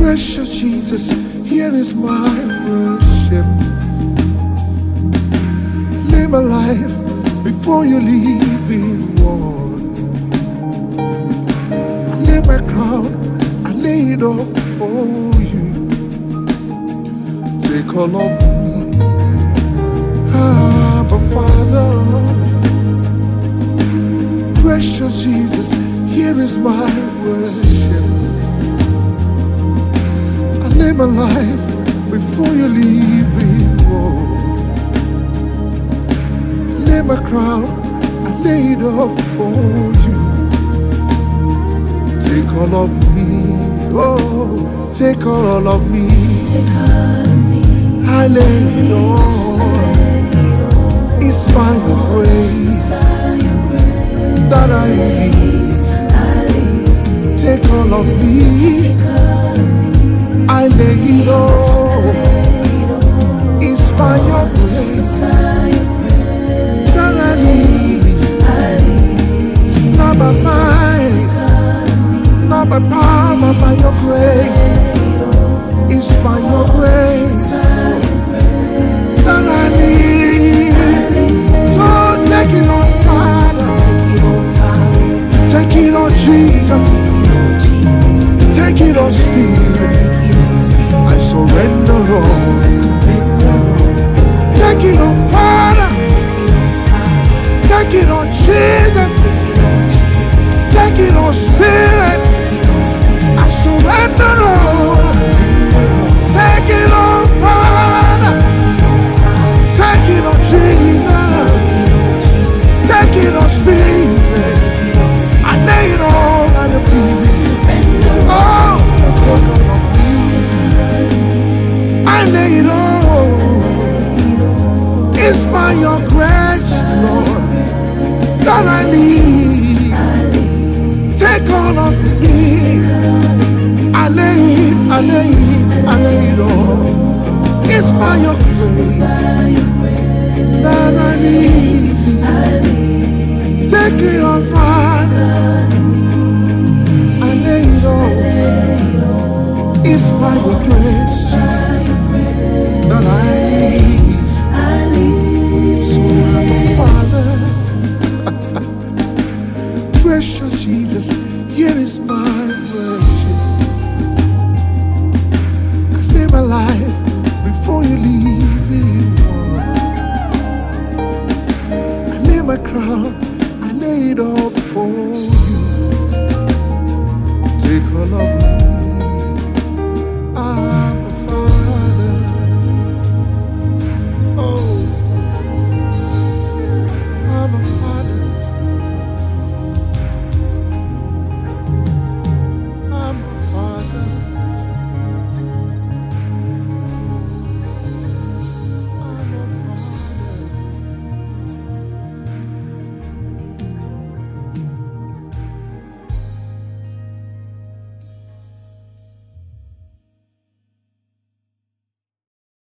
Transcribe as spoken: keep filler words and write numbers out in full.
Precious Jesus, here is my worship. Lay my life before you leave in war. I lay my crown, I lay it all for you. Take all of me, Abba Father. Precious Jesus, here is my worship. I lay my life before you leave it all. Lay my crown, I lay it up for you. Take all of me, oh, take all of me. I lay it all. It's by your grace that I need. Take all of me. I lay it all. It's by your grace that I need. It's not by might, not by power, but by your grace. It's by your grace that I need. So take it on, Father. Take it on, Jesus. Take it on, Spirit. I surrender all. Take it on, Father. Take it on, Jesus. Take it on, Spirit. I surrender all. Take it on, Father. Take it on, Jesus. Take it on, Spirit. I lay it all at your feet. Oh, I lay it all. It's by your grace, Lord, that I need. Take all of me. I lay it, I lay it, I lay it all. It's by your grace that I need. Take it on, Father. I lay it all. It's by your grace, Jesus, that I